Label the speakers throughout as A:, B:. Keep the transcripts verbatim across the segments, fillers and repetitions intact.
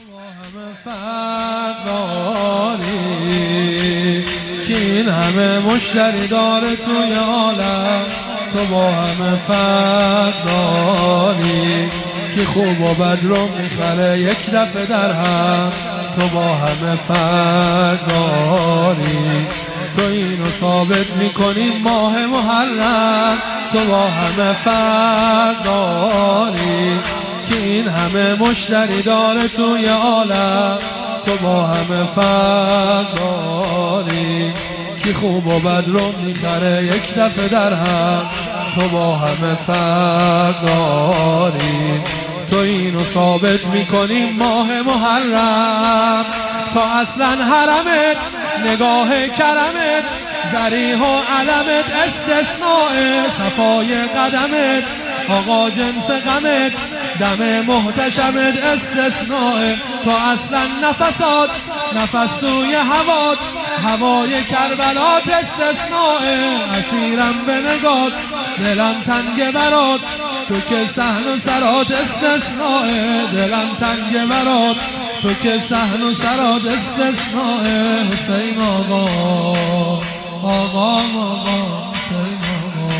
A: همه فقاری که این همه مشتری داره توی عالم، تو با همه فقاری که خوب و بد رو میخره یک دفعه در هم، تو با همه فقاری تو اینو ثابت میکنی ماه محرم، تو با همه فقاری که این همه مشتری داره توی عالم، تو با همه فقاری که خوب و بد رو میخره یک دفعه در هم، تو با همه فقاری تو اینو ثابت میکنی ماه محرم. تا اصلا حرمت نگاه کرمت ذریح و علمت استثناء، صفای قدمت آقا جنس غمت دم محتشمت استثناء. تو اصلا نفسات نفس توی هوات هوای کربلات استثناء، اسیرم به نگات دلم تنگ برات تو که صحن و سرات استثناء، دلم تنگ برات تو که صحن و سرات استثناء. حسین آقا آقا آقا حسین آقا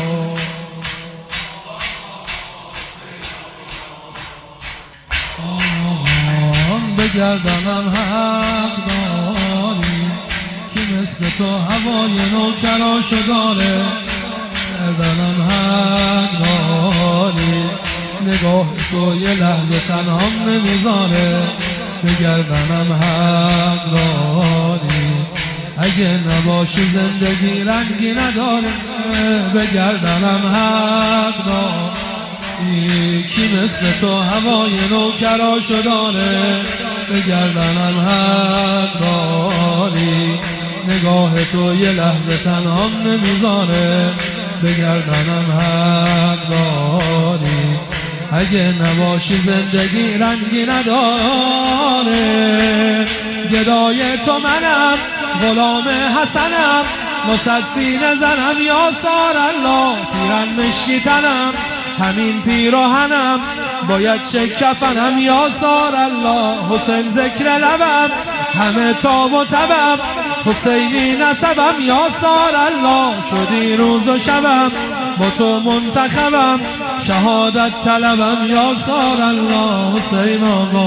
A: آقا بگردنم حق داری که مثل تو هوای نوکراشو داره، بگردنم حق داری نگاه تو یه لحظه تنهام نمیذاره، بگردنم حق داری اگه نباشی زندگی رنگی نداره، بگردنم حق داری کی مثل تو هوای نوکراشو داره، بگردنم حق داری نگاه تو یه لحظه تنهام نمیذاره، بگردنم حق داری اگه نباشی زندگی رنگی نداره. گدای تو منم غلام حسنم وسط سینه زنم یا سار الله، پیرن مشکی تنم همین پیراهنم باید شکفنم یا سار الله. حسین ذکر لبم همه تاب و تبم حسینی نسبم یا سار الله، شدی روز و شبم با تو منتخبم شهادت طلبم یا سار الله. حسین آقا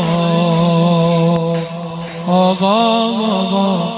A: آقا آقا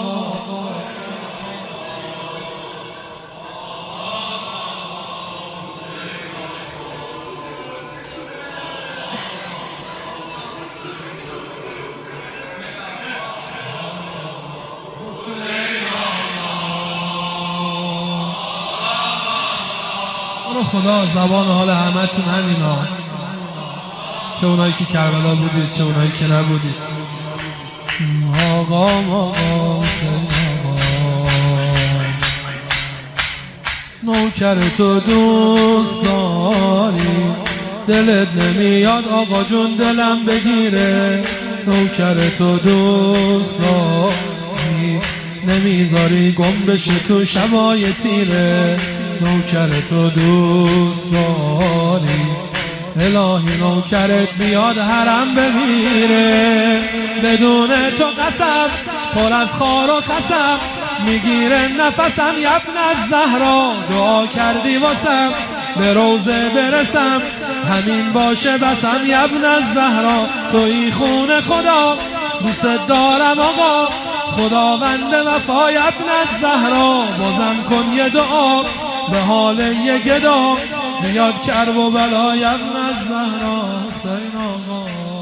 A: خدا زبان حال همه تون همینا، چه اونایی که کربلا بودید چه اونایی که نبودید. آقا آقا حسین آقا نوکر تو دوست داری دلت نمیاد آقا جون دلم بگیره، نوکر تو دوست داری نمیذاری گم بشه تو شبای تیره، نوکر تو دوست داری الهی نوکرت بیاد حرم بمیره، بدون تو قسم پر از خار و خسم میگیره نفسم یبن از زهرا، دعا کردی واسم به روزه برسم همین باشه بسم یبن از زهرا. توی خون خدا دوست دارم آقا خداوند وفا یبن از زهرا، بازم کن یه دعا به حال یه گدا بیاد کرب و بلا یبن از زهرا. حسین آقا